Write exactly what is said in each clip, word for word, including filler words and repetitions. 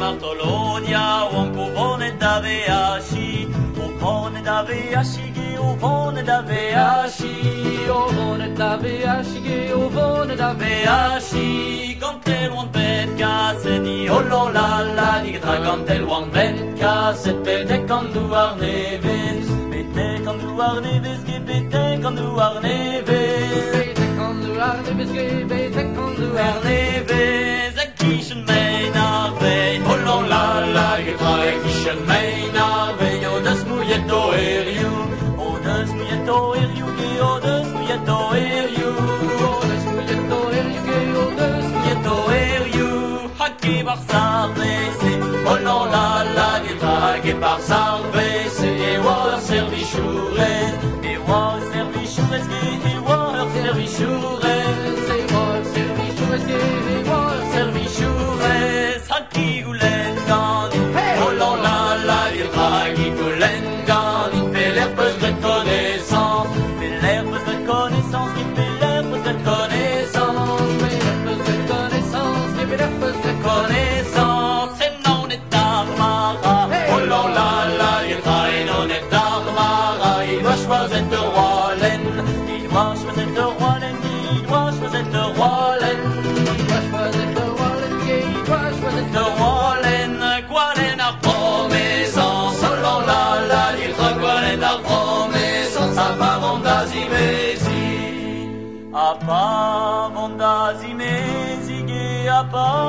Martolonia, Wankuvone Daveashi, Uvone Daveashi, Uvone Daveashi, Uvone Daveashi, Uvone Daveashi, quand t'es loin de bête cassette, oh la la la, ditra quand t'es loin de bête cassette, bête quand nous arneves, bête quand nous arneves, bête quand nous arneves, bête quand nous arneves, bête quand nous arneves, a kischen mein arve, oh la la la, ditra kischen mein arve, oh das muyeto eriu, oh das muyeto eriu, oh das muyeto eriu, oh das muyeto eriu, oh das muyeto eriu, haki bar sarvese, oh la la la, ditra haki bar sarvese, e war servichures, e war servichures, e war servichures, e war servichures, e war servichures, haki gulen gandhi, oh la la la, ditra haki gulen gandhi, peler pos de connaissance, peler pos de connaissance, qui peler pos de connaissance, peler pos de connaissance, qui peler pos de connaissance, et non est armara, oh la la la, ditra et non est armara, il doit choisir de roilen, il doit choisir de roilen, il doit choisir de roilen, il doit choisir de roilen, il doit choisir de roilen, qualen a promeissance, oh la la la, ditra qualen a promeissance, a pavondazimesi, a pavondazimesi, a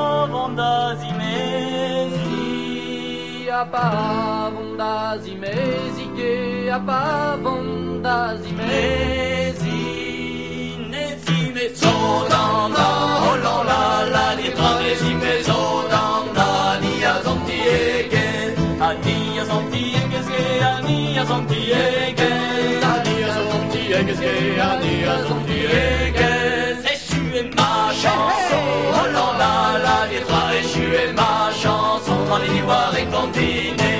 pavondazimesi, a pavondazimesi, a pavondazimesi, nesi me sodanda, oh la la la, ditra nesi me sodanda, ni a zontieges, ani a zontieges, ani a zontieges, ani a zontieges, ani a zontieges, et je suis ma chanson, oh la la la, ditra et je suis ma chanson, dans les noirs et continents.